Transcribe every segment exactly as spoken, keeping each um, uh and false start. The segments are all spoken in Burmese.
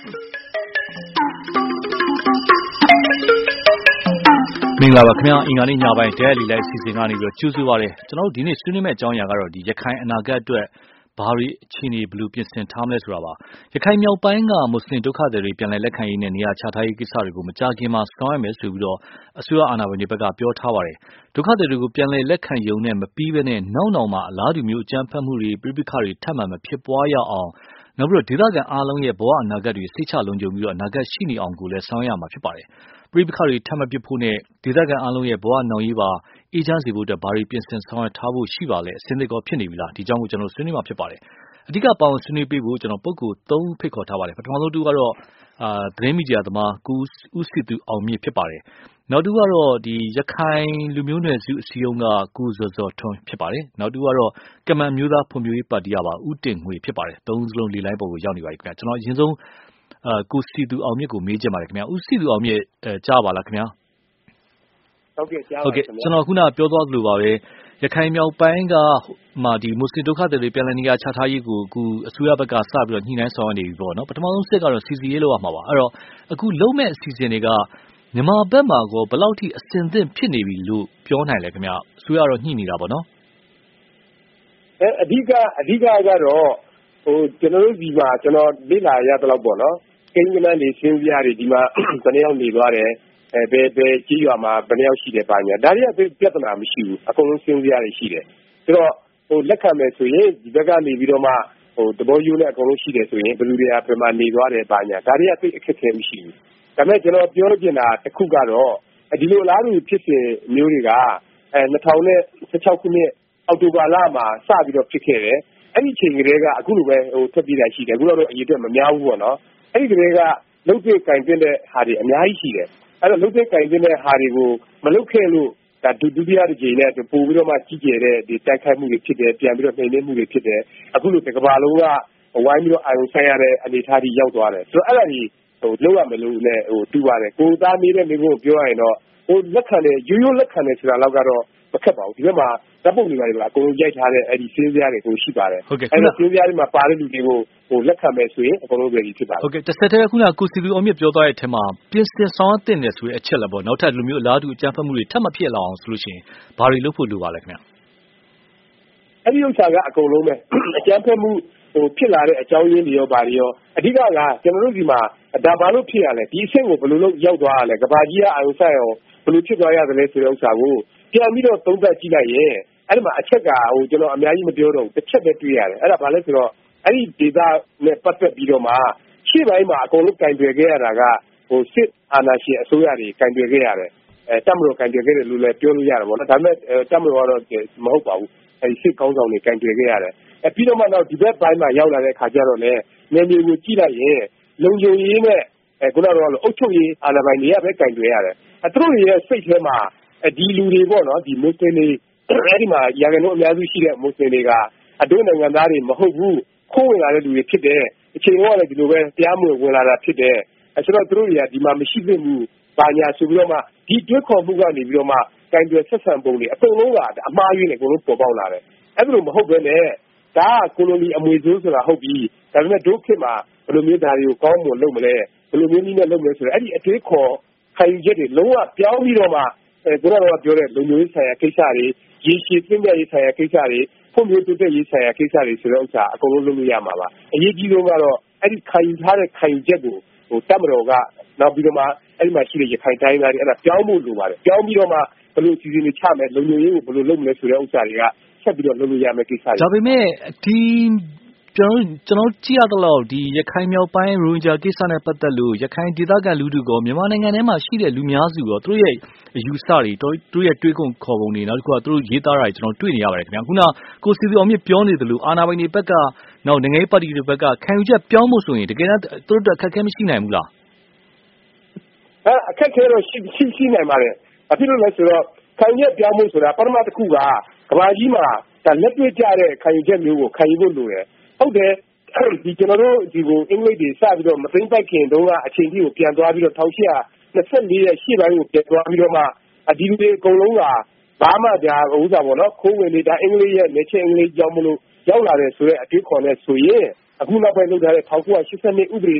မင်္ဂလာပါခင်ဗျာအင်္ဂါနေ့ညပိုင်းတဲလီလိုက်စီစဉ်ကနေပြီးတော့ကျူးစုပါရယ်ကျွန်တော်တို့ဒီနေ့ဆွေးနွေးမယ့်အကြောင်းအရာကတော့ဒီရခိုင်အနာဂတ်အတွက်ဘာတွေအခြေအနေဘယ်လိုပြင်ဆင်ထားမလဲဆိုတာပါရခိုင်မြောက်ပိုင်းကမွတ်စလင်ဒုက္ခသည်တွေပြန်လည်လက်ခံရေးနဲ့နေရာချထားရေးကိစ္စတွေကိုမကြာခင်မှာဆောင်ရွက်မယ်ဆိုပြီးတော့အစိုးရအာဏာပိုင်တွေဘက်ကပြောထားပါတယ်ဒုက္ခသည်တွေကိုပြန်လည်လက်ခံရုံနဲ့မပြီးဘဲနဲ့နောက်နောက်မှာအလားတူမျိုးအကြမ်းဖက်မှုတွေပြိပခါတွေထပ်မံမဖြစ်ပွားရအောင်နောက်ပြီးတော့ဒေသခံအားလုံးရဲ့ဘဝအနာဂတ်တွေစိတ်ချလုံခြုံပြီးတော့အနာဂတ်ရှိနေအောင်ကိုလည်းဆောင်ရွက်ရမှာဖြစ်ပါတယ်ပြိပခါတွေထပ်မံပစ်ဖို့နဲ့ဒေသခံအားလုံးရဲ့ဘဝနောင်ရေးပါအေးချမ်းစေဖို့အတွက်ဘာတွေပြင်ဆင်ဆောင်ရွက်ထားဖို့ရှိပါလဲအစင်းသစ်ကောဖြစ်နေပြီလားဒီကြောင်းကိုကျွန်တော်ဆွေးနွေးမှာဖြစ်ပါတယ်အဓိကပါဝင်ဆွေးနွေးပေးဖို့ကျွန်တော်ပုဂ္ဂိုလ်သုံးဖိတ်ခေါ်ထားပါတယ်ပထမဆုံးတူကတော့အာသတင်းမီဒီယာသမားကူဦးစီသူအောင်မြင့်ဖြစ်ပါတယ်နောက်တူကတော့ဒီရခိုင်လူမျိုးနွယ်စုအစည်းအရုံးကကူဇော်ဇော်ထွန်းဖြစ်ပါတယ်နောက်တူကတော့ကမန်မျိုးသားဖွံ့ဖြိုးရေးပါတီကပါဦးတင်ငွေဖြစ်ပါတယ်သုံးစလုံးလေးလိုင်းပေါ်ကိုရောက်နေပါပြီခင်ဗျာကျွန်တော်အရင်ဆုံးအာကိုစီသူအောင်မြင့်ကိုမေးချင်ပါတယ်ခင်ဗျာဦးစီသူအောင်မြင့်အဲကြားပါလားခင်ဗျာဟုတ်ကဲ့ကြားပါဟုတ်ကဲ့ကျွန်တော်ခုနပြောသွားသလိုပါပဲရခိုင်မြောက်ပိုင်းကမှဒီမွတ်စလင်ဒုက္ခသည်တွေပြန်လည်နေရာချထားရေးကိုအခုအစိုးရဘက်ကစပြီးတော့ညှိနှိုင်းဆောင်ရွက်နေပြီပေါ့နော်ပထမဆုံးစစ်ကတော့စီစီရေးလောက်ရမှာပါအဲ့တော့အခုလုံးမဲ့အစီအစဉ်တွေကမြန်မာဘက်မှာကောဘယ်လောက်ထိအဆင်သင့်ဖြစ်နေပြီလို့ပြောနိုင်လဲခင်ဗျအစိုးရတော့ညှိနေတာပေါ့နော်အဲအဓိကအဓိကကတော့ဟိုကျွန်တော်တို့ဒီမှာကျွန်တော်လေ့လာရသလောက်ပေါ့နော်ကိန်းကနန်းတွေရှင်းပြရတယ်ဒီမှာဘယ်နှယောက်နေသွားတယ်အဲဘယ်ဘယ်ကြီးရွာမှာဘယ်နှယောက်ရှိတယ်ပါညာဒါတွေကပြဿနာမရှိဘူးအကုန်လုံးရှင်းပြရတယ်ရှိတယ်ဆိုတော့ဟိုလက်ခံမယ်ဆိုရင်ဒီဘက်ကနေပြီးတော့မှဟိုတဘောယူနဲ့အကုန်လုံးရှိတယ်ဆိုရင်ဘယ်လူတွေကပြန်မနေသွားတယ်ပါညာဒါတွေကသိအခက်အခဲမရှိဘူးဒါပေမဲ့ကျွန်တော်ပြောချင်တာတစ်ခုကတော့ဒီလိုလားလူဖြစ်စဉ်မျိုးတွေကအဲ၂၀၁၆ခုနှစ်အောက်တိုဘာလမှာစပြီးတော့ဖြစ်ခဲ့တယ်အဲ့ဒီချိန်ကလေးကအခုလိုပဲဟိုထွက်ပြေးတာရှိတယ်အခုတော့အရေးအတွက်မများဘူးပေါ့နော်အဲ့ဒီကလေးကလုံပြကင်ပြတဲ့ဟာတွေအများကြီးရှိတယ်အဲ့တော့လုံပြကင်ပြတဲ့ဟာတွေကိုမလုပ်ခဲ့လို့ဒါဒုတိယတစ်ကြိမ်နဲ့ပို့ပြီးတော့မှကြီးကျယ်တဲ့ဒီတိုက်ခိုက်မှုတွေဖြစ်တယ်ပြန်ပြီးတော့နှိမ်နင်းမှုတွေဖြစ်တယ်အခုလိုတစ်ကမ္ဘာလုံးကဝိုင်းပြီးတော့အာရုံစိုက်ရတဲ့အနေအထားကြီးရောက်သွားတယ်ဆိုတော့အဲ့ဒါကြီးဟိုလောက်ရမလို့နဲ့ဟိုတူပါတယ်ကိုသားမေးတဲ့မိကုန်းကိုပြောရရင်တော့ဟိုလက်ခံတယ်ရိုးရိုးလက်ခံတယ်ဆိုတာတော့ကတော့မခက်ပါဘူးဒီဘက်မှာဓာတ်ပုံတွေပါတယ်ဗျာအကုန်လုံးရိုက်ထားတဲ့အဲ့ဒီစင်းစရာတွေကိုရှိပါတယ်ဟုတ်ကဲ့အဲ့ဒီစင်းစရာတွေမှာပါတဲ့လူတွေကိုဟိုလက်ခံမယ်ဆိုရင်အကုန်လုံးပဲဒီဖြစ်ပါတယ်ဟုတ်ကဲ့တစ်ဆက်တည်းခုနကကိုစီသူအောင်မြင့်ပြောသွားတဲ့အထက်မှာပြင်ဆင်ဆောင်တင်တယ်ဆိုတဲ့အချက်လည်းပေါ့နောက်ထပ်လူမျိုးအလားတူအကြမ်းဖက်မှုတွေထပ်မဖြစ်လာအောင်ဆိုလို့ရှိရင်ဘာတွေလုပ်ဖို့လိုပါလဲခင်ဗျအဲ့ဒီဥစ္စာကအကုန်လုံးပဲအကြမ်းဖက်မှုဟိုဖြစ်လာတဲ့အကြောင်းရင်းတွေရောဘာတွေရောအဓိကကကျွန်တော်တို့ဒီမှာဒါဘာလို့ဖြစ်ရလဲဒီအဆင့်ကိုဘယ်လိုလုပ်ရောက်သွားရလဲကဘာကြီးကအာရုံစိုက်အောင်ဘယ်လိုဖြစ်သွားရတယ်လဲဆိုတဲ့ဥစ္စာကိုပြန်ပြီးတော့သုံးသပ်ကြည့်လိုက်ရင်အဲ့ဒီမှာအချက်ကဟိုကျွန်တော်အများကြီးမပြောတော့ဘူးတစ်ချက်ပဲတွေ့ရတယ်အဲ့ဒါဘာလဲဆိုတော့အဲ့ဒီဒေတာနဲ့ပတ်သက်ပြီးတော့မှရှေ့ပိုင်းမှာအကုန်လုံးကင်တွယ်ခဲ့ရတာကဟိုစစ်အာဏာရှင်အစိုးရတွေကင်တွယ်ခဲ့ရတယ်အဲတပ်မတော်ကင်တွယ်ခဲ့တယ်လို့လည်းပြောလို့ရတယ်ပေါ့နော်ဒါပေမဲ့တပ်မတော်ကတော့မဟုတ်ပါဘူးအဲဒီစစ်ကောင်းဆောင်တွေကင်တွယ်ခဲ့ရတယ်အဲပြီးတော့မှတော့ဒီဘက်ပိုင်းမှာရောက်လာတဲ့ခါကျတော့လည်းနေမျိုးကိုကြည့်လိုက်ရင်လုံခြုံရေးနဲ့အဲခုနကတော့အုပ်ချုပ်ရေးအာဏာပိုင်တွေကပဲကင်တွယ်ရတယ်အဲသူတို့ရဲ့စိတ်ထဲမှာဒီလူတွေပေါ့နော်ဒီမွတ်စလင်တွေအဲဒီမှာရာခိုင်နှုန်းအများစုရှိတဲ့မွတ်စလင်တွေကအဒုနိုင်ငံသားတွေမဟုတ်ဘူးခိုးဝင်လာတဲ့လူတွေဖြစ်တယ်အချိန်ကလည်းဒီလိုပဲတရားမဝင်ဝင်လာတာဖြစ်တယ်အဲဆိုတော့သူတို့တွေကဒီမှာမရှိသင့်ဘူးဘာညာဆိုပြီးတော့မှဒီတွဲခေါ်မှုကနေပြီးတော့မှကင်တွယ်ဆက်ဆံပုံတွေအကုန်လုံးကအမှားယွင်းနေအကုန်လုံးပေါ်ပေါက်လာတယ်အဲ့ဒါလိုမဟုတ်ဘဲနဲ့ဒါကကိုလိုနီအမွေဆိုးဆိုတာဟုတ်ပြီဒါပေမဲ့ဒုက္ခမှာဘယ်လိုမျိုးဒါတွေကိုကောင်းမွန်လုပ်မလဲဘယ်လိုမျိုးနည်းနဲ့လုပ်မလဲဆိုတော့အဲ့ဒီအတွေးခေါ်ခံယူချက်တွေလုံးဝပြောင်းပြီးတော့မှအဲကိုရောပြောတဲ့လူမျိုးဆိုင်ရာကိစ္စတွေရေရှည်သင်ပြရေးဆိုင်ရာကိစ္စတွေဖွံ့ဖြိုးတိုးတက်ရေးဆိုင်ရာကိစ္စတွေဆိုတော့ဥစ္စာအကုန်လုံးလုပ်လို့ရမှာပါအရေးကြီးဆုံးကတော့အဲ့ဒီခံယူထားတဲ့ခံယူချက်ကိုဟိုတပ်မတော်ကနောက်ပြီးတော့မှအဲ့ဒီမှာရှိတဲ့ရခိုင်တိုင်းသားတွေအဲ့ဒါပြောင်းဖို့လိုပါတယ်ပြောင်းပြီးတော့မှဘယ်လိုစီစဉ်နေချမယ်လုံခြုံရေးကိုဘယ်လိုလုပ်မလဲဆိုတဲ့ဥစ္စာတွေကဆက်ပြီးတော့လုပ်လို့ရမယ်ကိစ္စတွေဒါပေမဲ့ဒီကျွန်တော်ကျွန်တော်ကြည့်ရတော့ဒီရခိုင်မြောက်ပိုင်းရိုဟင်ဂျာကိစ္စနဲ့ပတ်သက်လို့ရခိုင်ဒေသခံလူထုကမြန်မာနိုင်ငံထဲမှာရှိတဲ့လူများစုရောသူတို့ရဲ့အယူဆတွေသူတို့ရဲ့တွေးကုန်ခေါ်ပုံတွေနောက်တစ်ခုကသူတို့ရေးသားတာတွေကျွန်တော်တွေ့နေရပါတယ်ခင်ဗျာခုနကိုစီစီအောင်မြင့်ပြောနေသလိုအာဏာပိုင်တွေဘက်ကနောက်နိုင်ငံရေးပါတီတွေဘက်ကခံယူချက်ပြောင်းဖို့ဆိုရင်တကယ်တော့သူတို့အခက်အခဲမရှိနိုင်ဘူးလားအဲအခက်အခဲတော့ရှိရှိရှိနိုင်ပါတယ်ဘာဖြစ်လို့လဲဆိုတော့ခံယူချက်ပြောင်းဖို့ဆိုတာပထမတစ်ခုကကဘာကြီးမှာဒါလက်တွေ့ကြတဲ့ခံယူချက်မျိုးကိုခံယူဖို့လိုတယ်ဟုတ်တယ်ဒီကျွန်တော်တို့ဒီကိုအင်္ဂလိပ်တွေစပြီးတော့မသိမ့်ပိုက်ခင်တုန်းကအချိန်ကြီးကိုပြန်သွားပြီးတော့၁၈၂၄ရဲ့ရှေ့ပိုင်းကိုပြန်သွားပြီးတော့မှဒီလူတွေအကုန်လုံးကဘာမှကြာဥစ္စာပေါ့နော်ခိုးဝင်နေတာအင်္ဂလိပ်ရဲ့လက်ချက်အင်္ဂလိပ်ကြောင့်မလို့ရောက်လာတယ်ဆိုတော့အတွေးခေါ်နေဆိုရင်အခုနောက်ပိုင်းလုပ်ထားတဲ့၁၉၈၂ဥပဒေနဲ့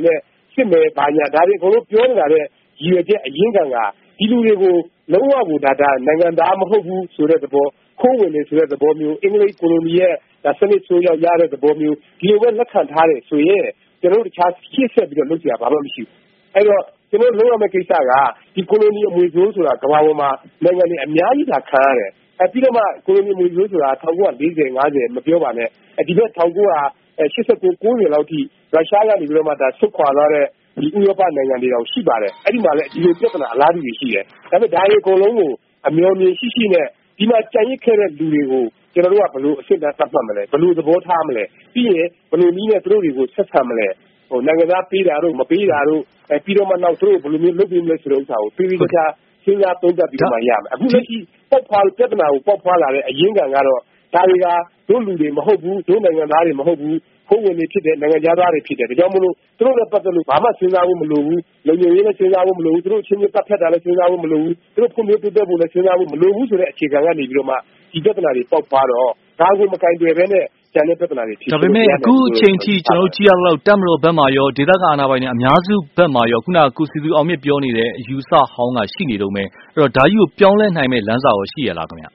စစ်မယ်ဘာညာဒါတွေအကုန်လုံးပြောနေတာတဲ့ရည်ရွယ်ချက်အရင်းခံကဒီလူတွေကိုလုံးဝကိုဒါဒါနိုင်ငံသားမဟုတ်ဘူးဆိုတဲ့သဘောခိုးဝင်နေဆိုတဲ့သဘောမျိုးအင်္ဂလိပ်ကိုလိုနီရဲ့ဒါစနစ်ဆိုးရောက်ရတဲ့သဘောမျိုးဒီလိုပဲလက်ခံထားတယ်ဆိုရင်ကျွန်တော်တို့တခြားရှေ့ဆက်ပြီးတော့လုပ်ကြရဘာမှမရှိဘူးအဲ့တော့ကျွန်တော်လုံးဝမဲ့ကိစ္စကဒီကိုလိုနီအမွေဆိုးဆိုတာကမ္ဘာပေါ်မှာနိုင်ငံတွေအများကြီးသာခံရတယ်အဲပြီးတော့မှကိုလိုနီအမွေဆိုးဆိုတာ၁၉၄၀ ၅၀မပြောပါနဲ့ဒီဘက်၁၉၈၉ ၉၀လောက်ထိရုရှားကနေပြီးတော့မှဒါဆွတ်ခွာလာတဲ့ဒီဥရောပနိုင်ငံတွေတောင်ရှိပါတယ်အဲ့ဒီမှာလည်းဒီလိုပြဿနာအလားတူတွေရှိတယ်ဒါပေမဲ့ဒါတွေအကုန်လုံးကိုအမျှော်မြင်ရှိရှိနဲ့ဒီမှာကြံရစ်ခဲ့တဲ့လူတွေကိုကျွန်တော်တို့ကဘယ်လိုအစစ်အမှတ်သတ်မှတ်မလဲဘယ်လိုသဘောထားမလဲပြီးရင်ဘယ်လိုနည်းနဲ့သူတို့တွေကိုဆက်ဆံမလဲဟိုနိုင်ငံသားပေးတာတို့မပေးတာတို့အဲပြီးတော့မှနောက်သူတို့ဘယ်လိုမျိုးလုပ်ပေးမလဲဆိုတဲ့ဥစ္စာကိုပြီးပြီးတခြားစဉ်းစားသုံးသပ်ပြီးတော့မှရမယ်အခုလက်ရှိပေါက်ဖွာပြဿနာကိုပေါက်ဖွာလာတဲ့အရင်းခံကတော့ဒါတွေကတို့လူတွေမဟုတ်ဘူးတို့နိုင်ငံသားတွေမဟုတ်ဘူးခိုးဝင်နေဖြစ်တဲ့နိုင်ငံသားတွေဖြစ်တယ်ဒါကြောင့်မလို့သူတို့နဲ့ပတ်သက်လို့ဘာမှစဉ်းစားဖို့မလိုဘူးလုံခြုံရေးနဲ့စဉ်းစားဖို့မလိုဘူးသူတို့ချင်းချင်းပတ်သက်တာလည်းစဉ်းစားဖို့မလိုဘူးသူတို့ဖွံ့ဖြိုးတိုးတက်ဖို့လည်းစဉ်းစားဖို့မလိုဘူးဆိုတဲ့အခြေခံကနေပြီးတော့မှဒီပြဿနာတွေပေါက်ဖွာတော့ဒါကိုမကင်တွယ်ဘဲနဲ့ကျန်တဲ့ပြဿနာတွေဖြစ်ဒါပေမဲ့အခုအချိန်ထိကျွန်တော်ကြည့်ရတော့တက်မလို့ဘက်မှာရောဒေသခံအာဏာပိုင်တွေအများစုဘက်မှာရောခုနကကုစီသူအောင်မြင့်ပြောနေတဲ့အယူဆဟောင်းကရှိနေတော့မယ်အဲ့တော့ဒါကြီးကိုပြောင်းလဲနိုင်မဲ့လမ်းစာရောရှိရလားခင်ဗျ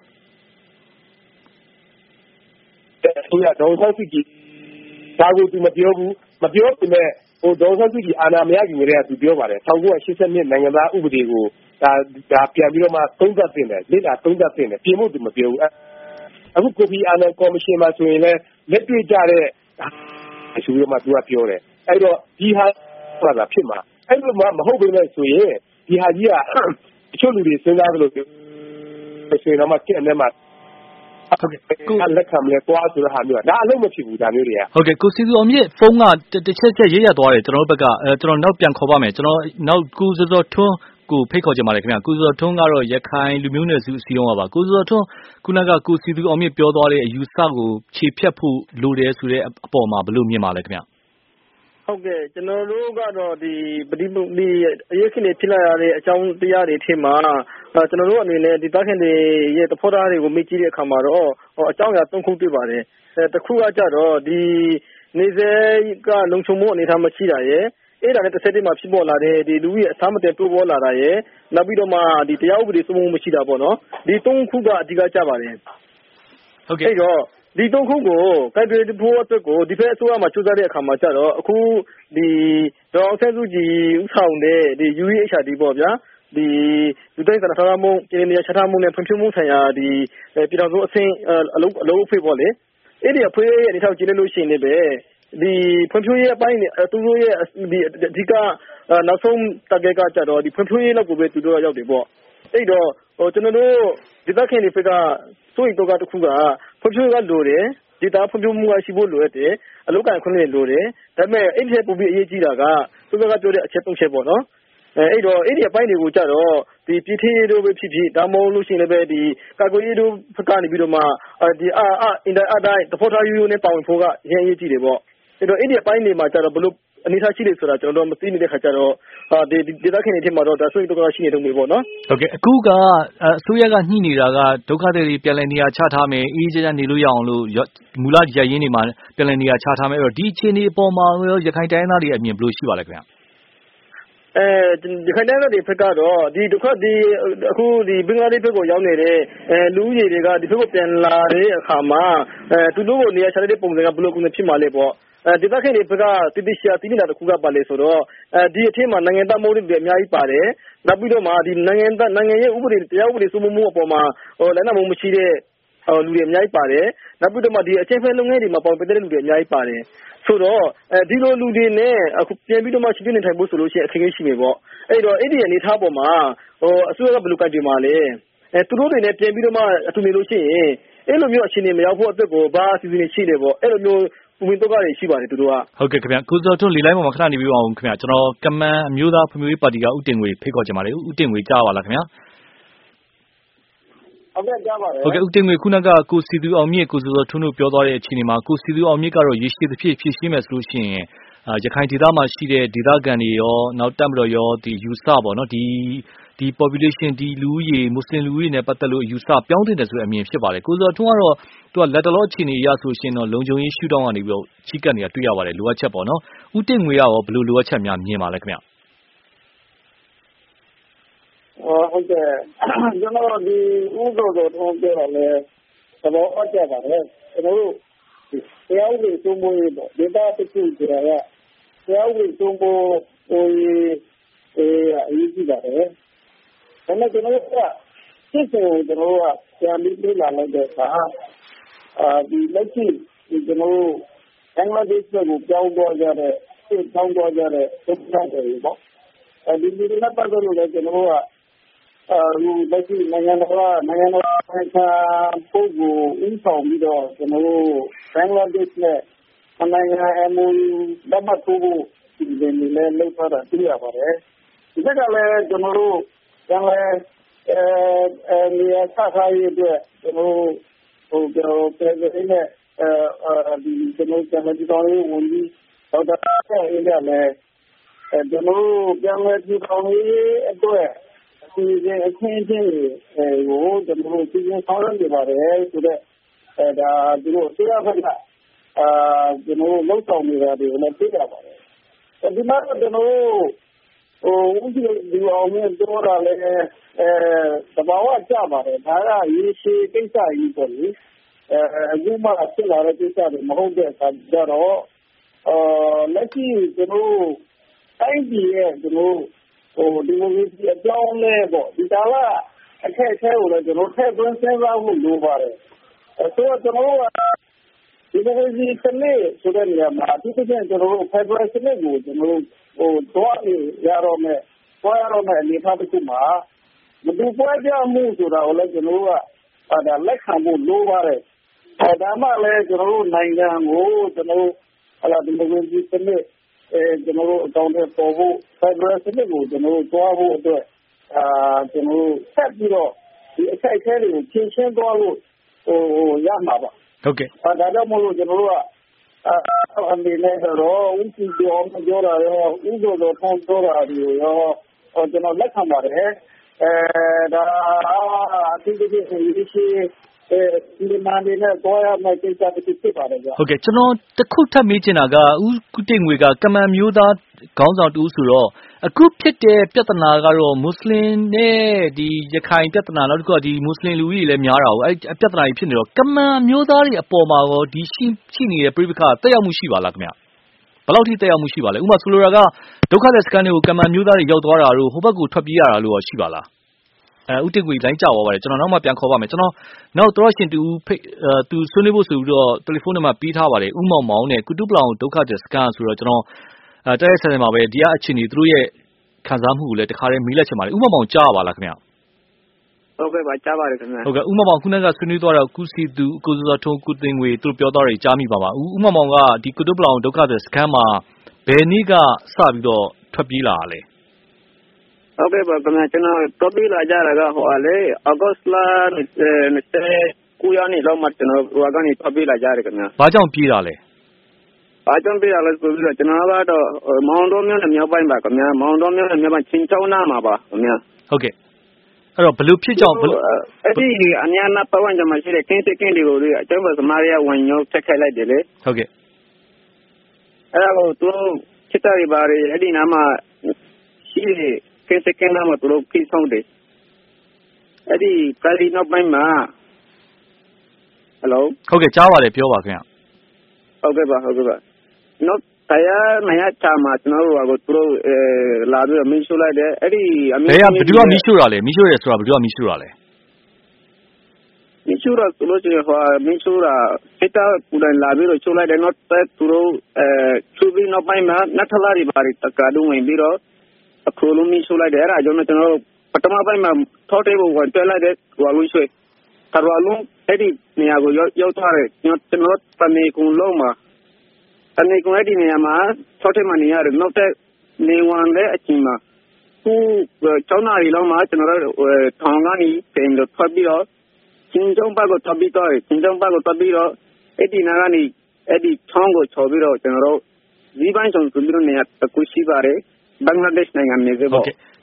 ဆိုရတော့ဆောက်စီကြီးဒါကိုသူမပြောဘူးမပြောပေမဲ့ဟိုဒေါ်ဆောက်စီကြီးအာဏာမရခင်ကတည်းကသူပြောပါတယ်၁၉၈၂နိုင်ငံသားဥပဒေကိုဒါဒါပြန်ပြီးတော့မှသုံးသပ်တင်တယ်လေ့လာသုံးသပ်တင်တယ်ပြင်ဖို့သူမပြောဘူးအခုကိုဖီအာနန်ကော်မရှင်မှာဆိုရင်လည်းလက်တွေ့ကြတဲ့အဆိုပြီးတော့မှသူကပြောတယ်အဲ့တော့ဒီဟာဆိုတာဖြစ်မှာအဲ့လိုမှမဟုတ်ဘဲနဲ့ဆိုရင်ဒီဟာကြီးကတချို့လူတွေစဉ်းစားသလိုဆိုရင်တော့မှကျန်တယ်မှာဟုတ်ကဲ့ကိုလက်ခံမလဲသွားဆိုတဲ့ဟာမျိုးကဒါအလုံးမဖြစ်ဘူးဒါမျိုးတွေကဟုတ်ကဲ့ကိုစီသူအောင်မြင့်ဖုန်းကတစ်ချက်ချက်ရရသွားတယ်ကျွန်တော်တို့ဘက်ကအဲကျွန်တော်နောက်ပြန်ခေါ်ပါမယ်ကျွန်တော်နောက်ကိုစောစောထွန်းကိုဖိတ်ခေါ်ကြပါလေခင်ဗျာကိုစောစောထွန်းကတော့ရခိုင်လူမျိုးနွယ်စုအစည်းအရုံးပါကိုစောစောထွန်းခုနကကိုစီသူအောင်မြင့်ပြောသွားတဲ့အယူဆကိုခြေဖြတ်ဖို့လိုတယ်ဆိုတဲ့အပေါ်မှာဘယ်လိုမြင်ပါလဲခင်ဗျာဟုတ်ကဲ့ကျွန်တော်တို့ကတော့ဒီပဋိပက္ခဒီအရေးခင်တွေဖြစ်လာရတဲ့အကြောင်းတရားတွေထဲမှာကျွန်တော်တို့အနေနဲ့ဒီသားခင်တွေရဲ့သဘောထားတွေကိုမေ့ကြည့်တဲ့အခါမှာတော့အကြောင်းအရာသုံးခုတွေ့ပါတယ်တစ်ခုကကြတော့ဒီနေစေကလုံခြုံမှုအနေထားမရှိတာရဲ့အဲ့ဒါနဲ့တစ်ဆက်တည်းမှာဖြစ်ပေါ်လာတဲ့ဒီလူကြီးအစားမတည့်တိုးပေါ်လာတာရဲ့နောက်ပြီးတော့မှဒီတရားဥပဒေစိုးမိုးမှုမရှိတာပေါ့နော်ဒီသုံးခုကအဓိကကြပါတယ်ဟုတ်ကဲ့အဲ့တော့ဒီသုံးခုကိုကိုက်တွယ်ဖို့အတွက်ကိုဒီဖက်အစိုးရမှာစူးစမ်းတဲ့အခါမှာကျတော့အခုဒီဒေါ်အောင်ဆန်းစုကြည်ဥဆောင်တဲ့ဒီ ယူ အေ အိတ်ချ် အာร์ ဒီ ပေါ့ဗျာဒီလူတိုင်းစာနာမှုပြည်နယ်ခြားထားမှုနဲ့ဖွံ့ဖြိုးမှုဆိုင်ရာဒီပြည်တော်စုအဆင့်အလုံးအလုံးအဖွဲ့ပေါ့လေအဲ့ဒီအဖွဲ့ရဲ့အနေထောက်ကြည့်လို့ရှိရင်လည်းပဲဒီဖွံ့ဖြိုးရေးအပိုင်းသူတို့ရဲ့ဒီအဓိကနောက်ဆုံး target ကကြတော့ဒီဖွံ့ဖြိုးရေးလောက်ကိုပဲသူတို့ရောက်တယ်ပေါ့အဲ့တော့ဟိုကျွန်တော်တို့ဒီသက်ခင်တွေဖက်ကစိုးရိမ်တော့ကတစ်ခုကဖွံ့ဖြိုးရေးကလိုတယ်ဒီတာဖွံ့ဖြိုးမှုကရှိဖို့လိုတယ်အလုပ်ကိုင်ခွင့်တွေလိုတယ်ဒါပေမဲ့အဲ့ဒီပုံပြီးအရေးကြီးတာကသူကပြောတဲ့အချက်သုံးချက်ပေါ့နော်အဲအဲ့တော့အဲ့ဒီအပိုင်းတွေကိုကြတော့ဒီပြည်ထရေးတို့ပဲဖြစ်ဖြစ်ဒါမှမဟုတ်လို့ရှိရင်လည်းပဲဒီကာကွယ်ရေးတို့ဖက်ကနေပြီးတော့မှဒီအာအာအင်တာအတိုင်းသဘောထားယူယူနဲ့ပါဝင်ဖို့ကအရင်အရေးကြီးတယ်ပေါ့အဲ့တော့အဲ့ဒီအပိုင်းတွေမှာကြတော့ဘလို့အနေထားရှိတယ်ဆိုတာကျွန်တော်တို့မသိနေတဲ့ခါကျတော့ဒီဒေသခံတွေထင်မှာတော့ဒါဆိုရင်တော့ရှိနေတော့မယ်ပေါ့နော်ဟုတ်ကဲ့အခုကအစိုးရကညှိနေတာကဒုက္ခသည်တွေပြန်လည်နေရာချထားမယ်အေးချမ်းချမ်းနေလို့ရအောင်လို့မူလရရင်းတွေမှာပြန်လည်နေရာချထားမယ်အဲ့တော့ဒီအခြေအနေအပေါ်မှာရခိုင်တိုင်းသားတွေအမြင်ဘယ်လိုရှိပါလဲခင်ဗျအဲရခိုင်တိုင်းသားတွေဖက်ကတော့ဒီဒုက္ခဒီအခုဒီဘင်္ဂလားဒေ့ရှ်ဘက်ကိုရောက်နေတဲ့အဲလူဦးရေတွေကဒီဘက်ကိုပြန်လာတဲ့အခါမှာအဲသူတို့ကိုနေရာချတဲ့ပုံစံကဘယ်လိုပုံစံဖြစ်မှာလဲပေါ့အဲဒီသက်ခင်တွေဘက်ကတိတိကျကျသိနေတာတစ်ခုကပါလေဆိုတော့အဲဒီအထက်မှာနိုင်ငံသားမိုးတွေအများကြီးပါတယ်နောက်ပြီးတော့မှဒီနိုင်ငံသားနိုင်ငံရဲ့ဥပဒေတရားဥပဒေစိုးမိုးမှုအပေါ်မှာဟိုလည်းနာမှုမရှိတဲ့လူတွေအများကြီးပါတယ်နောက်ပြီးတော့မှဒီအချင်းဖက်လုပ်ငန်းတွေမှာပေါင်ပတဲ့လူတွေအများကြီးပါတယ်ဆိုတော့အဲဒီလိုလူတွေနဲ့အခုပြန်ပြီးတော့မှရှင်းပြနေထိုင်ဖို့ဆိုလို့ရှိရင်အခက်အခဲရှိမယ်ပေါ့အဲ့တော့အဲ့ဒီအနေထားပေါ်မှာဟိုအစိုးရကဘယ်လိုကြိုက်တယ်မှာလဲအဲသူတို့တွေနဲ့ပြန်ပြီးတော့မှအတူနေလို့ရှိရင်အဲ့လိုမျိုးအခြေအနေမရောက်ဖို့အတွက်ကိုဘာအစီအစဉ်ရှိတယ်ပေါ့အဲ့လိုမျိုးပုံမှန်တော့ကရှိပါတယ်သူတို့ကဟုတ်ကဲ့ခင်ဗျကိုစောထွန်းလေလိုင်းပေါ်မှာခဏနေပြီးအောင်ခင်ဗျကျွန်တော်ကမန်အမျိုးသားဖွံ့ဖြိုးရေးပါတီကဦးတင်ငွေဖိတ်ခေါ်ကြပါလေဦးတင်ငွေကြားပါလားခင်ဗျဟုတ်ကဲ့ကြားပါတယ်ဟုတ်ကဲ့ဦးတင်ငွေခုနကကိုစီသူအောင်မြင့်ကိုစောစောထွန်းတို့ပြောသွားတဲ့အခြေအနေမှာကိုစီသူအောင်မြင့်ကတော့ရေရှည်တစ်ဖြစ်ဖြစ်ရှင်းမယ်ဆိုလို့ရှိရင်ရခိုင်ဒေသမှာရှိတဲ့ဒေသခံတွေရောနောက်တပ်မတော်ရောဒီယူဆပေါ့နော်ဒီဒီ population ဒီလူဦးရေမွတ်စလင်လူဦးရေနဲ့ပတ်သက်လို့ယူဆပြောင်းတင်တယ်ဆိုတဲ့အမြင်ဖြစ်ပါတယ်ကိုယ်စောထွန်းကတော့သူကလက်တလောအခြေအနေအရဆိုရှင်တော့လုံခြုံရေးရှုထောင့်ကနေပြီးတော့ချီးကပ်နေတာတွေ့ရပါတယ်လိုအပ်ချက်ပေါ့နော်ဦးတင့်ငွေရောဘယ်လိုလိုအပ်ချက်များမြင်ပါလဲခင်ဗျဟုတ်ကဲ့ကျွန်တော်ဒီဥပဒေတော်ထုံးပြောရလဲသဘောအကျပါတယ်ကျွန်တော်တို့တရားဥပဒေစိုးမိုးရေးပေါ့ဒေတာတစ်ခုကြရတရားဥပဒေစိုးမိုးဟိုအေးအရေးကြီးပါတယ်ဒါနဲ့ကျွန်တော်တို့ကစစ်စစ်ကိုကျွန်တော်တို့ကပြန်ပြီးပြေးလာလိုက်တဲ့အခါအာဒီလက်ရှိဒီကျွန်တော်တို့ဘင်္ဂလားဒေ့ရှ်ကိုပြောင်းသွားကြတဲ့စစ်ပြောင်းသွားကြတဲ့ဒုက္ခတွေပေါ့အဲဒီဒီနဲ့ပတ်သက်လို့လည်းကျွန်တော်တို့ကအဲဒီလက်ရှိနိုင်ငံတော်ကနိုင်ငံတော်ဆိုင်ရာပုဂ္ဂိုလ်ဦးဆောင်ပြီးတော့ကျွန်တော်တို့ဘင်္ဂလားဒေ့ရှ်နဲ့နိုင်ငံ M O U လက်မှတ်ထိုးဖို့ဒီနေ့လည်းလုပ်ထားတာသိရပါတယ်ဒီကလည်းကျွန်တော်တို့ပြန်လဲအဲအဲနေရာချထားရေးအတွက်ကျွန်တော်ဟိုပြောပြည်ပြည်နဲ့အဲဒီကျွန်တော်ကျွန်တော်ဒီတော်ရေးဝန်ကြီးဒေါက်တာအေးရလည်းအဲကျွန်တော်ပြန်လဲဒီတော်ရေးအတွက်ဒီအခင်းချင်းတွေကိုကျွန်တော်စီစဉ်ဆောင်ရွက်နေပါတယ်ဆိုတော့အဲဒါသူတို့ဆရာဘက်ကအာကျွန်တော်လောက်ဆောင်နေတာတွေကိုလည်းသိရပါတယ်ဒီမှာကျွန်တော်ဟိုဦးစီးဒီအောင်နဲ့ပြောတာလည်းအဲသဘာဝကျပါတယ်ဒါကရေရှည်ကိစ္စကြီးပေါ့လေအဲအခုမှဖြစ်လာတဲ့ကိစ္စတွေမဟုတ်တဲ့အခါကျတော့အာလက်ရှိကျွန်တော်တိုင်းပြည်ရဲ့ကျွန်တော်ဟိုဒီလိုမျိုးအကြောင်းလဲပေါ့ဒီကာလအခက်အခဲကိုလည်းကျွန်တော်ထည့်သွင်းစဉ်းစားဖို့လိုပါတယ်အဲဆိုတော့ကျွန်တော်ကဒီလိုမျိုးစနစ်ဆိုတဲ့နေရာမှာဒီတစ်ချက်ကျွန်တော်တို့ Federal စနစ်ကိုကျွန်တော်ဟိုတော့ရတော့မယ်ပေါ်ရတော့မယ်အနေအထားတစ်ခုမှာမတူပွဲကြမှုဆိုတာကိုလည်းကျွန်တော်ကအဲဒါလက်ခံဖို့လိုပါတယ်အဲဒါမှလည်းကျွန်တော်တို့နိုင်ငံကိုကျွန်တော်ဟလာဒီလိုမျိုးစနစ်အဲကျွန်တော်တို့အကောင့်တွေပေါ်ဖို့ Federal စနစ်ကိုကျွန်တော်တို့တွားဖို့အတွက်အာကျွန်တော်တို့ဆက်ပြီးတော့ဒီအခိုက်အခဲတွေကိုဖြေရှင်းသွားလို့ဟိုရမှာပါဟုတ်ကဲ့အဲဒါကြောင့်မို့လို့ကျွန်တော်တို့ကအနေနဲ့တော့ဦးစီးပြောင်းပြောတာရောဥပဒေတော်ထုံးပြောတာတွေရောကျွန်တော်လက်ခံပါတယ်အဲဒါအတိအကျရေးရှိအဲဒီမှာနေနဲ့တော့ရမယ့်ကိစ္စတစ်ခုဖြစ်ပါတယ်ဗျဟုတ်ကဲ့ကျွန်တော်တစ်ခုထပ်မေးချင်တာကဦးကုတင့်ငွေကကမန်မျိုးသားခေါင်းဆောင်တူဆိုတော့အခုဖြစ်တဲ့ပြဿနာကတော့မွတ်စလင်နဲ့ဒီရခိုင်ပြဿနာနောက်တစ်ခုကဒီမွတ်စလင်လူကြီးတွေလည်းများတာကိုအဲပြဿနာကြီးဖြစ်နေတော့ကမန်မျိုးသားတွေအပေါ်မှာရောဒီရှိရှိနေတဲ့ပြိပခါတက်ရောက်မှုရှိပါလားခင်ဗျဘယ်လောက်ထိတက်ရောက်မှုရှိပါလဲဥပမာဆိုလိုတာကဒုက္ခသည်စခန်းတွေကိုကမန်မျိုးသားတွေရောက်သွားတာလို့ဟိုဘက်ကိုထွက်ပြေးရတာလို့ရောရှိပါလားအဲဦးတင့်ငွေလိုင်းကြောက်သွားပါတယ်ကျွန်တော်နောက်မှပြန်ခေါ်ပါမယ်ကျွန်တော်နောက်တော့ရှင်တူသူဆွေးနွေးဖို့ဆိုပြီးတော့တယ်လီဖုန်းနံပါတ်ပေးထားပါတယ်ဦးမောင်မောင်နဲ့ကုတုပလောင်ဒုက္ခသည်စခန်းဆိုတော့ကျွန်တော်အဲတိုက်ရိုက်ဆက်နေမှာပဲဒီအအခြေအနေသူတို့ရဲ့ခံစားမှုကိုလည်းတခါတည်းမေးလိုက်ချင်ပါတယ်ဦးမောင်မောင်ကြားပါလားခင်ဗျဟုတ်ကဲ့ပါကြားပါတယ်ခင်ဗျဟုတ်ကဲ့ဦးမောင်မောင်ခုနကဆွေးနွေးသွားတော့ကုစီသူကိုစောထုံးကုတင်ငွေသူတို့ပြောသွားတယ်ကြားမိပါပါဦးမောင်မောင်ကဒီကုတုပလောင်ဒုက္ခသည်စခန်းမှာဘယ်နေ့ကစပြီးတော့ထွက်ပြေးလာလဲဟုတ်ကဲ့ပါခင်ဗျကျွန်တော်ထွက်ပြေးလာကြတာကဟိုလေအောက်ဂတ်စ်လကိုရနေတော့မှကျွန်တော်ဟိုကနေထွက်ပြေးလာကြတယ်ခင်ဗျဘာကြောင့်ပြေးတာလဲဘာကြောင့်ပြေးရလဲဆိုပြီးတော့ကျွန်တော်ကတော့မောင်တော်မျိုးနဲ့မြောက်ပိုင်းပါခင်ဗျာမောင်တော်မျိုးနဲ့မြောက်ပိုင်းချင်းချောင်းနာမှာပါခင်ဗျာဟုတ်ကဲ့အဲ့တော့ဘလို့ဖြစ်ကြောင်းအဲ့ဒီအများနာပတ်ဝန်းကျင်မှာရှိတဲ့ကင်းစစ်ကင်းတွေကိုအကျုံးပစမာရီယာဝင်ညောထက်ခိုက်လိုက်တယ်လေဟုတ်ကဲ့အဲ့ဒါကိုသူချစ်တော်ရီပါရီအဲ့ဒီနားမှာရှိတဲ့ကင်းစစ်ကင်းနားမှာသူတို့ဖိဆောင်တယ်အဲ့ဒီကာလီနောက်ပိုင်းမှာဟယ်လိုဟုတ်ကဲ့ကြားပါတယ်ပြောပါခင်ဗျဟုတ်ကဲ့ပါဟုတ်ကဲ့ပါနော်တရားမရချာမှာကျွန်တော်တို့ကသူတို့အဲလာပြီးမီးရှို့လိုက်တယ်အဲ့ဒီအမေဘယ်ကဘယ်သူကမီးရှို့တာလဲမီးရှို့ရဲဆိုတာဘယ်သူကမီးရှို့တာလဲမီးရှို့တာသူတို့ကဟိုမီးရှို့တာစစ်တပ်ပူတိုင်းလာပြီးတော့ရှို့လိုက်တယ်နော်တဲ့သူတို့အဲသူပြီးနောက်ပိုင်းမှာနတ်ထလာတွေပါတကားလုံးဝင်ပြီးတော့အခုလုံးမီးရှို့လိုက်တယ်အဲ့ဒါကြောင့်ကျွန်တော်တို့ပထမပိုင်းမှာထောက်တဲ့ဘုံဝင်တွဲလိုက်တဲ့ဟိုလုံးရွှေတော်လုံးအဲ့ဒီနေရာကိုရောက်သွားတယ်ကျွန်တော်တနေကုန်လုံးမှာတနေ့ကအဲ့ဒီနေရာမှာဆော့ထဲမှာနေရတယ်နောက်တဲ့နေဝင်တဲ့အချိန်မှာခုကျောင်းသားတွေလုံးမှာကျွန်တော်တို့ထောင်ကနေပြင်လို့ထွက်ပြီးတော့ချင်းကျုံဘက်ကိုထွက်ပြီးတော့ချင်းကျုံဘက်ကိုထွက်ပြီးတော့အဲ့ဒီနာကနေအဲ့ဒီချောင်းကိုချော်ပြီးတော့ကျွန်တော်တို့ဇီးပိုင်းဆောင်သူတို့နေရာတခုရှိပါတယ်ဘင်္ဂလားဒေ့ရှ်နိုင်ငံနေပဲပေါ့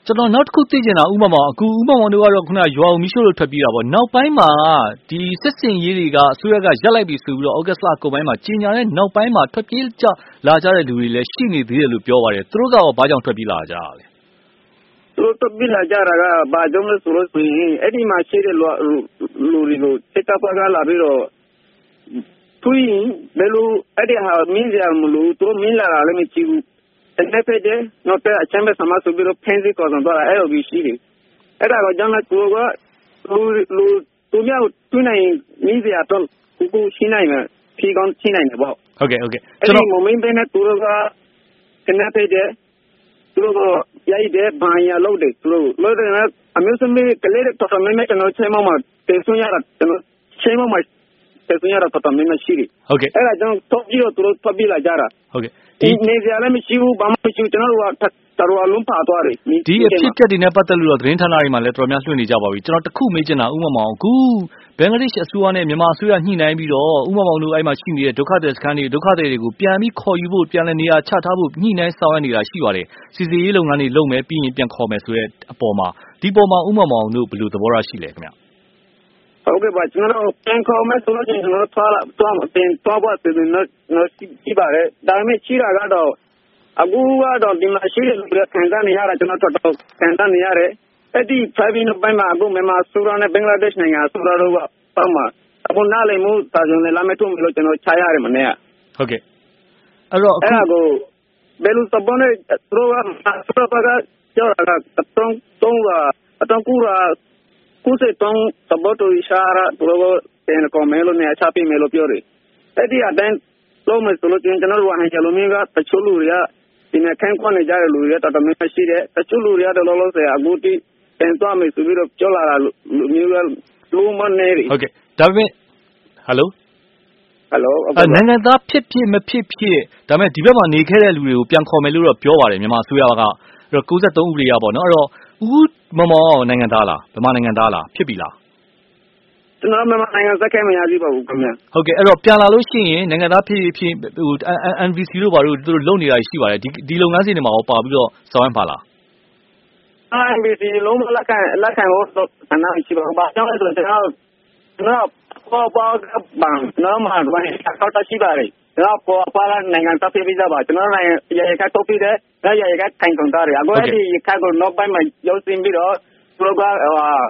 ကျွန်တော်နောက်တစ်ခုသိချင်တာဥပမာအခုဥပမာတို့ကတော့ခုနရွာဦးမီရှို့လို့ထွက်ပြေးတာပေါ့နောက်ပိုင်းမှာဒီစစ်စင်ရေးတွေကအစိုးရကရက်လိုက်ပြီဆိုပြီးတော့ဩဂတ်စ်လကုန်ပိုင်းမှာကြီးညာတဲ့နောက်ပိုင်းမှာထွက်ပြေးကြလာကြတဲ့လူတွေလည်းရှိနေသေးတယ်လို့ပြောပါတယ်သူတို့ကရောဘာကြောင့်ထွက်ပြေးလာကြတာလဲသူတို့ထွက်ပြေးလာကြတာကဘာကြောင့်လဲဆိုလို့ဆိုရင်အဲ့ဒီမှာရှိတဲ့လူလူတွေကိုစစ်တပ်ကလာပြီးတော့သူရင်ဘယ်လိုအဲ့ဒီဟာမင်းကြမလို့သူမင်းလာတာလည်းမရှိဘူးတနေ့ပဲတဲ့တော့အချမ်းပဲဆမဆိုပြီးတော့ဖန်စီကောတော့အဲ့လိုရှိတယ်အဲ့ဒါကကြောင့်လည်းသူကလူလူသူများသူနိုင်မင်းကြတော့ကိုကိုရှင်းနိုင်မှာဖြေကောင်းရှင်းနိုင်တယ်ပေါ့ဟုတ်ကဲ့ဟုတ်ကဲ့ကျွန်တော် moment ပဲနဲ့သူတို့ကတနေ့ပဲတဲ့သူတို့ကရိုက်တဲ့ဘာညာလုပ်တယ်သူတို့လို့တယ်အမျိုးသမီးကလေးတွေတော်တော်များများကျွန်တော်ချိန်မှမှတင်ဆွရတာကျွန်တော်ချိန်မှမှတင်ဆွရတာတော်တော်များများရှိတယ်ဟုတ်ကဲ့အဲ့ဒါကြောင့်တော့ပြီးတော့သူတို့ဖတ်ပြလာကြတာဟုတ်ကဲ့ဒီနေကြလည်းမရှိဘူးဘာမှမရှိဘူးကျွန်တော်တို့ကတော်တော်လုံးပါသွားတယ်ဒီအဖြစ်အပျက်တွေနဲ့ပတ်သက်လို့တော့သတင်းဌာနတွေမှာလည်းတော်တော်များလွှင့်နေကြပါပြီကျွန်တော်တခုမေးချင်တာဥပမာအခုဘင်္ဂလားဒေ့ရှ်အစိုးရနဲ့မြန်မာအစိုးရညှိနှိုင်းပြီးတော့ဥပမာတို့အဲ့မှာရှိနေတဲ့ဒုက္ခသည်စခန်းတွေဒုက္ခသည်တွေကိုပြန်ပြီးခေါ်ယူဖို့ပြန်လည်နေရာချထားဖို့ညှိနှိုင်းဆောင်ရွက်နေတာရှိပါတယ်စီစီရေးလုပ်ငန်းတွေလုပ်မယ်ပြီးရင်ပြန်ခေါ်မယ်ဆိုတဲ့အပေါ်မှာဒီပေါ်မှာဥပမာတို့ဘယ်လိုသဘောထားရှိလဲခင်ဗျဟုတ်ကဲ့ပါကျွန်တော်ပြန်ခေါ်မယ်ဆိုလို့ကျွန်တော်သွားလာသွားတင်သွားဖို့ဆိုရင်တော့ရှိပါတယ်ဒါပေမဲ့ရှိတာကတော့အခုကတော့ဒီမှာရှိတဲ့လူတွေခံစားနေရတာကျွန်တော်တော့ခံစားနေရတယ်အဲ့ဒီဖိုင်ဘီနိုပိုင်းမှာအခုမြန်မာဆိုရနဲ့ဘင်္ဂလားဒေ့ရှ်နိုင်ငံဆိုရတို့ကပေါ့မှာအခုနားလည်မှုတာကြုံနဲ့လာမထုံလို့ကျွန်တော်ခြားရတယ်မနေ့ကဟုတ်ကဲ့အဲ့တော့အဲ့ဒါကိုဘယ်လိုစပေါ်နေသူကဆိုရပါကကြောက်တာကတုံးတုံးကအတောင်ကူရာကုစေတုံးစပေါ်တူရှာရာသူကတင်ကောမဲလို့နေအချပိမဲလို့ပြောတယ်အဲ့ဒီအတိုင်းလုံးမဆိုလို့ကျွန်တော်တို့ဟန်ချလိုမင်းကတချို့လူတွေကဒီနေ့ခံခွင့်နေကြတဲ့လူတွေတော်တော်များများရှိတယ်တချို့လူတွေကတော့လောလောဆယ်အခုတိတင်သွားမယ်ဆိုပြီးတော့ကြောလာတာလူမျိုးကလူမနေရီဟုတ်ကဲ့ဒါပေမဲ့ဟယ်လိုဟယ်လိုနိုင်ငံသားဖြစ်ဖြစ်မဖြစ်ဖြစ်ဒါပေမဲ့ဒီဘက်မှာနေခဲ့တဲ့လူတွေကိုပြန်ခေါ်မယ်လို့တော့ပြောပါတယ်မြန်မာအစိုးရကအဲ့တော့၉၃ဥပဒေရပေါ့နော်အဲ့တော့ဦးမမောနိုင်ငံသားလားဗမာနိုင်ငံသားလားဖြစ်ပြီလားကျွန်တော်မြန်မာနိုင်ငံစက်ခဲမရသေးပါဘူးခင်ဗျဟုတ်ကဲ့အဲ့တော့ပြန်လာလို့ရှိရင်နိုင်ငံသားဖြစ်ဖြစ်ဟို အန် ဗီ စီ တို့ဘာလို့သူတို့လုပ်နေတာရှိပါတယ်ဒီဒီလုပ်ငန်းစဉ်တွေမှာပါပြီးတော့ဆောင်ရွက်ပါလားအန် ဗီ စီ လုံးဝလက်ခံလက်ခံလို့ဆန္ဒရှိပါဘူး။ဘာကြောင့်လဲဆိုတော့ကျွန်တော်ကျွန်တော်ပေါ်ပေါ်ဘန်နော်မှာဘာသာတရှိပါလေ။ကျွန်တော်ပေါ်ပေါ်နိုင်ငံသားပြည်ပြီးပါကျွန်တော်နိုင်ငံရရကတော့ပြီးတယ်။ဒါရရကခိုင်ကုန်တာရ။အခုဒီခါကနောက်ပိုင်းမှာရောက်စင်ပြီးတော့သူတို့ကအဲ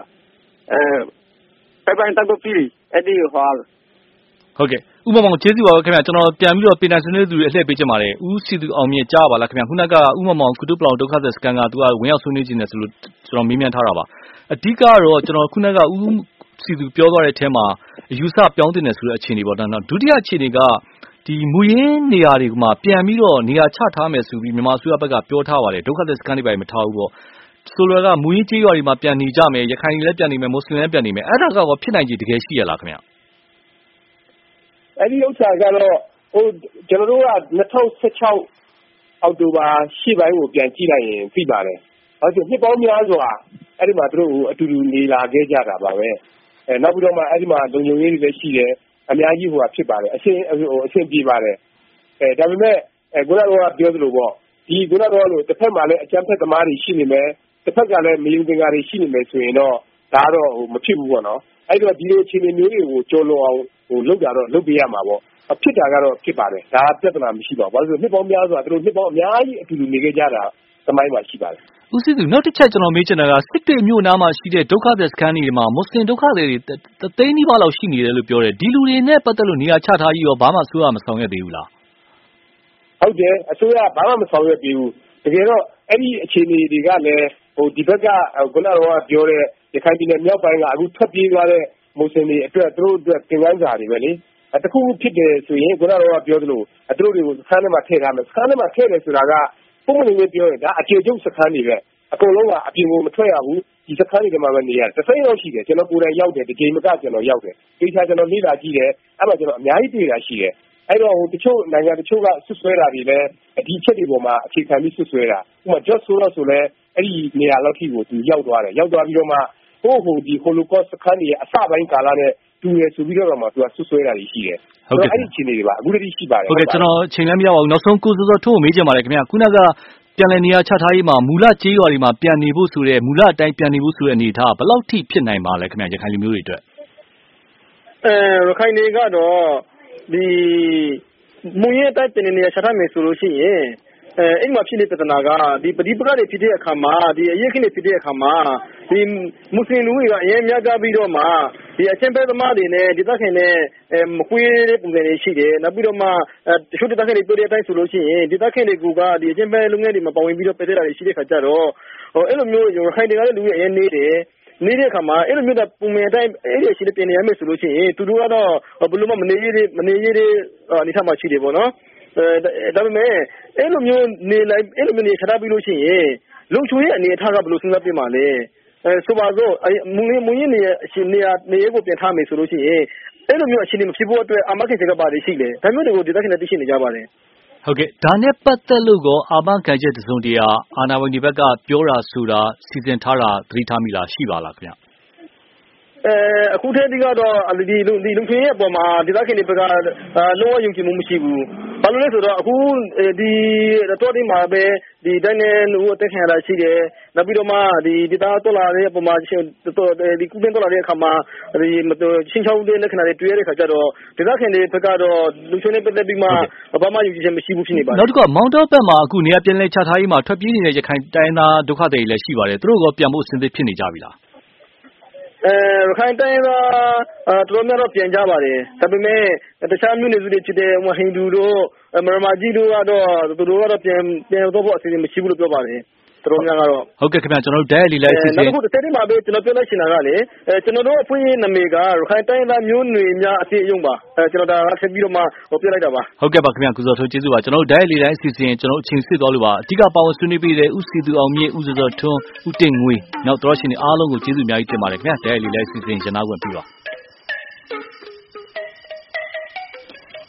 အဲပိုင်တက်ကိုပြီးအဲ့ဒီဟောဟုတ်ကဲ့ဥပမာကျေးဇူးပါခင်ဗျာကျွန်တော်ပြန်ပြီးတော့ပြည်နယ်ဆွေးနွေးသူတွေအလှည့်ပေးချင်ပါတယ်ဦးစီသူအောင်မြင့်ကြားပါလားခင်ဗျာခုနကဥပမာကုတုပလောင်ဒုက္ခသည်စကန်ကသူကဝင်ရောက်ဆွေးနွေးခြင်းနဲ့ဆိုလို့ကျွန်တော်မေးမြန်းထားတာပါအဓိကတော့ကျွန်တော်ခုနကဦးစီသူပြောသွားတဲ့အထဲမှာအယူဆပြောင်းတင်တယ်ဆိုတဲ့အခြေအနေပေါ့နော်ဒုတိယအခြေအနေကဒီမူရင်းနေရာတွေမှာပြန်ပြီးတော့နေရာချထားမယ်ဆိုပြီးမြန်မာအစိုးရဘက်ကပြောထားပါတယ်ဒုက္ခသည်စကန်တွေပဲမထားဘူးပေါ့ဆိုလိုတာကမူရင်းကျေးရွာတွေမှာပြန်နေကြမယ်ရခိုင်တွေလည်းပြန်နေမယ်မွတ်စလင်လည်းပြန်နေမယ်အဲ့ဒါကတော့ဖြစ်နိုင်ခြေတကယ်ရှိရလားခင်ဗျာအဲ့ဒီဥစ္စာကတော့ဟိုကျွန်တော်တို့က၂၀၁၆အောက်တိုဘာရှေ့ပိုင်းကိုပြန်ကြည့်လိုက်ရင်သိပါတယ်။ဟုတ်ကဲ့နှစ်ပေါင်းများစွာအဲ့ဒီမှာသူတို့အတူတူနေလာခဲ့ကြတာပါပဲ။အဲနောက်ပြီးတော့မှအဲ့ဒီမှာလုံခြုံရေးတွေလည်းရှိတယ်အများကြီးဟိုကဖြစ်ပါတယ်အရှင်းဟိုအရှင်းပြေးပါတယ်။အဲဒါပေမဲ့အဲခုနကပြောသလိုပေါ့ဒီခုနကတော့လို့တစ်ဖက်မှာလည်းအကြမ်းဖက်သမားတွေရှိနေမယ်တစ်ဖက်ကလည်းမယုံသင်္ကာတွေရှိနေမယ်ဆိုရင်တော့ဒါတော့ဟိုမဖြစ်ဘူးပေါ့နော်။အဲ့တော့ဒီလိုအခြေအနေမျိုးတွေကိုကြော်လွန်အောင်ဟိုလုပ်တာတော့လုပ်ပေးရမှာပေါ့အဖြစ်တာကတော့ဖြစ်ပါတယ်ဒါပြဿနာမရှိပါဘူးဘာလို့လဲဆိုနှစ်ပေါင်းများစွာသူတို့နှစ်ပေါင်းအများကြီးအတူတူနေခဲ့ကြတာသမိုင်းမှာရှိပါတယ်ဦးစီသူနောက်တစ်ချက်ကျွန်တော်မေးချင်တာကစစ်တွေမြို့နားမှာရှိတဲ့ဒုက္ခသည်စခန်းတွေမှာမွတ်စလင်ဒုက္ခသည်တွေတသိန်းနီးပါးလောက်ရှိနေတယ်လို့ပြောတယ်ဒီလူတွေနဲ့ပတ်သက်လို့နေရာချထားကြီးရောဘာမှစိုးရမဆောင်ရွက်သေးဘူးလားဟုတ်တယ်အစိုးရဘာမှမဆောင်ရွက်သေးဘူးတကယ်တော့အဲ့ဒီအခြေအနေတွေကလည်းဟိုဒီဘက်ကခုနကတော့ပြောတဲ့ရခိုင်ပြည်နယ်မြောက်ပိုင်းကအခုထွက်ပြေးသွားတဲ့မွတ်စလင်တွေအတွက်သူတို့အတွက်သင်ခန်းစာတွေပဲလေတခုဖြစ်တယ်ဆိုရင်ခုနကတော့ပြောသလိုသူတို့တွေကိုစခန်းထဲမှာထည့်ထားမယ်စခန်းထဲမှာထည့်တယ်ဆိုတာကပုံမှန်လေးပြောရင်ဒါအခြေကျုပ်စခန်းတွေပဲအကုန်လုံးကအပြင်ကိုမထွက်ရဘူးဒီစခန်းတွေမှာပဲနေရတယ်တစ်စိမ့်တော့ရှိတယ်ကျွန်တော်ကိုယ်တိုင်ရောက်တယ်ဒီချိန်မကကျွန်တော်ရောက်တယ်ဒီခြားကျွန်တော်လေ့လာကြည့်တယ်အဲ့မှာကျွန်တော်အများကြီးတွေ့တာရှိတယ်အဲ့တော့ဟိုတချို့နိုင်ငံတချို့ကဆွဆွဲတာတွေလည်းဒီချက်တွေပေါ်မှာအခြေခံပြီးဆွဆွဲတာဥပမာ just ဆိုတော့ဆိုလဲအဲ့ဒီနေရာလောက်ထိကိုသူရောက်သွားတယ်ရောက်သွားပြီးတော့မှဟိုဟိုဒီ Holocaust စခန်းတွေအစပိုင်းကာလနဲ့တူတူရဆိုပြီးတော့မှသူကဆွဆွဲတာတွေရှိတယ်ဟုတ်ကဲ့အဲ့ဒီချင်းတွေပါအခုတည်းရှိပါတယ်ဟုတ်ကဲ့ကျွန်တော်ချိန်လည်းမရပါဘူးနောက်ဆုံးကိုစောစောထိုးမေးချင်ပါတယ်ခင်ဗျာခုနကပြန်လည်နေရာချထားရေးမှာမူလကြေးရွာတွေမှာပြန်နေဖို့ဆိုတဲ့မူလအတိုင်းပြန်နေဖို့ဆိုတဲ့အနေအထားဘယ်လောက်ထိဖြစ်နိုင်ပါလဲခင်ဗျာရခိုင်လူမျိုးတွေအတွက်အဲရခိုင်တွေကတော့ဒီမူရင်းအတိုင်းပြန်နေရာချထားမယ်ဆိုလို့ရှိရင်အဲအဲ့မှာဖြစ်နေတဲ့ပြဿနာကဒီပဋိပက္ခတွေဖြစ်တဲ့အခါမှာဒီအရေးခင်းတွေဖြစ်တဲ့အခါမှာဒီမွတ်စလင်လူတွေကအရင်များကြပြီးတော့မှဒီအချင်းပဲသမားတွေနဲ့ဒီသက်ခင်နဲ့မကွေးတဲ့ပုံစံတွေရှိတယ်နောက်ပြီးတော့မှတချို့ဒီသက်ခင်တွေပြောတဲ့အတိုင်းဆိုလို့ရှိရင်ဒီသက်ခင်တွေကဒီအချင်းပဲလူငယ်တွေမှာပါဝင်ပြီးတော့ပြတဲ့တာတွေရှိတဲ့ခါကျတော့ဟိုအဲ့လိုမျိုးရခိုင်တွေကလည်းလူတွေအရင်နေတယ်နေတဲ့အခါမှာအဲ့လိုမျိုးပုံမှန်အတိုင်းအဲ့ဒီရှိတဲ့ပြင်နေရမယ်ဆိုလို့ရှိရင်သူတို့ကတော့ဘယ်လိုမှမနေရည်မနေရည်အနေထားမှရှိတယ်ပေါ့နော်အဲဒါပေမဲ့အဲ့လိုမျိုးနေလိုက်အဲ့လိုမျိုးနေချထားပြီးလို့ရှိရင်လုံချိုရဲ့အနေအထားကဘယ်လိုစဉ်းစားပြမှာလဲအဲဆိုပါစို့မူရင်းမူရင်းနေအရှင်နေရာနေရာကိုပြန်ထားမယ်ဆိုလို့ရှိရင်အဲ့လိုမျိုးအရှင်နေမဖြစ်ဖို့အတွက်အာမခံချက်ကပါတယ်ရှိတယ်ဒါမျိုးတွေကိုဒေသခံတွေသိရှိနေကြပါတယ်ဟုတ်ကဲ့ဒါနဲ့ပတ်သက်လို့ကောအာမခံချက်တစုံတရာအာဏာဝန်ကြီးဘက်ကပြောတာဆိုတာစီစဉ်ထားတာသတိထားမိလားရှိပါလားခင်ဗျအဲအခုတည်းကကတော့ဒီလူဒီလူချင်းရဲ့အပေါ်မှာဒေသခံတွေဘက်ကလုံးဝယုံကြည်မှုမရှိဘူးဘာလို့လဲဆိုတော့အခုဒီတော့ဒီမှာပဲဒီတိုင်းနဲ့လူအသက်ခံရတာရှိတယ်နောက်ပြီးတော့မှဒီဒေသတော်လာတဲ့အပေါ်မှာဒီကုပင်းတော်လာတဲ့အခါမှာဒီချင်းချောင်းတဲ့လက္ခဏာတွေတွေ့ရတဲ့ခါကျတော့ဒေသခံတွေဘက်ကတော့လူချင်းနဲ့ပတ်သက်ပြီးမှဘာမှယုံကြည်ချက်မရှိဘူးဖြစ်နေပါတယ်နောက်တစ်ခုကမောင်တောဘက်မှာအခုနေရာပြန်လည်ချထားရေးမှာထွက်ပြေးနေတဲ့ရခိုင်တိုင်းသားဒုက္ခသည်တွေလည်းရှိပါတယ်သူတို့ကပြန်ဖို့အဆင်သင့်ဖြစ်နေကြပြီလားအဲရခိုင်တိုင်းကတော်တော်များများပြန်ကြပါတယ်ဒါပေမဲ့တခြားမျိုးနွယ်စုတွေဖြစ်တဲ့ဟိန္ဒူတို့မရမကြီးတို့ကတော့သူတို့ကတော့ပြန်ပြန်တော့ဖို့အစီအစဉ်မရှိဘူးလို့ပြောပါတယ်တော်များများကတော့ဟုတ်ကဲ့ခင်ဗျာကျွန်တော်တို့ဒဲလီလိုက်စီစဉ်နောက်တစ်ခုတစ်ထည့်မှာပဲကျွန်တော်ပြောလိုက်ချင်တာကလေအဲကျွန်တော်တို့အဖွင့်ရနာမည်ကရခိုင်တိုင်းသားမျိုးနွယ်များအပြည့်အယုံပါအဲကျွန်တော်ဒါကဆက်ပြီးတော့မှဟိုပြလိုက်တာပါဟုတ်ကဲ့ပါခင်ဗျာကုစောထွန်းကျေးဇူးပါကျွန်တော်တို့ဒဲလီလိုက်စီစဉ်ကျွန်တော်အချိန်စစ်သွားလို့ပါအဓိကပါဝင်ဆွေးနွေးပေးတဲ့ဦးစီသူအောင်မြင့်ဦးစောစောထွန်းဦးတင်ငွေနောက်တော်ရှင်တွေအားလုံးကိုကျေးဇူးအများကြီးတင်ပါတယ်ခင်ဗျာဒဲလီလိုက်စီစဉ်ရနာခွင့်ပြုပါ